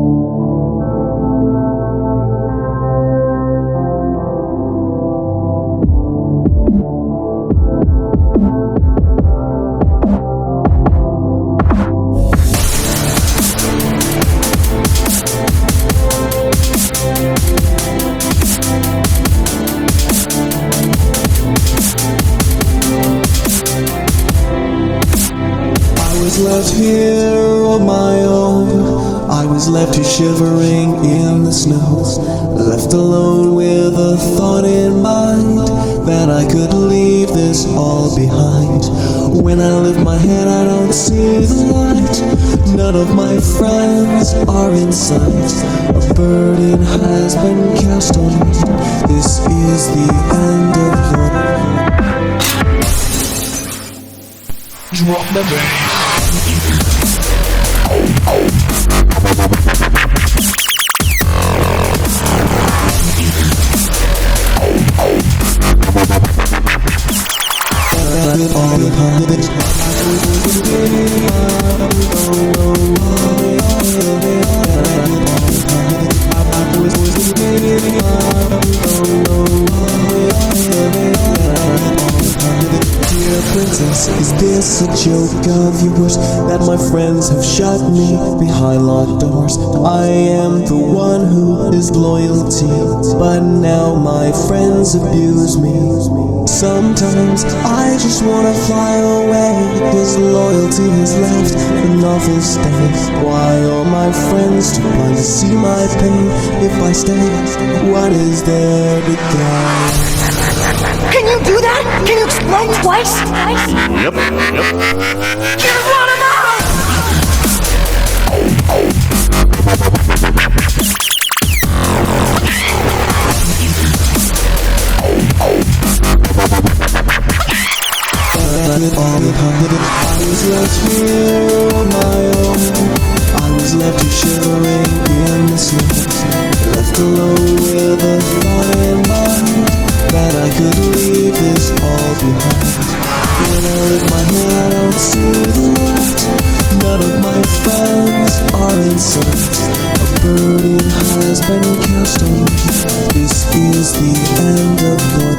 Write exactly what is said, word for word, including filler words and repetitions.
Left here on my own, I was left here shivering in the snow, left alone with a thought in mind that I could leave this all behind. When I lift my head I don't see the light, none of my friends are in sight. A burden has been cast on me, this is the end of the drop the bass. Is this a joke of yours that my friends have shut me behind locked doors? I am the one who is loyalty, but now my friends abuse me. Sometimes I just wanna fly away, cause loyalty has left an awful stain. Why are my friends too blind to see my pain? If I stay, what is there to gain? Can you do that? Can you explode twice? Yep, yep. Here's one of mine! I was left here on my own, I was left here shivering in the snow, left alone with a thought in mind that I could leave this all behind. When I lift my head I don't see the light, none of my friends are in sight. A burden has been cast on me, this is the end of God.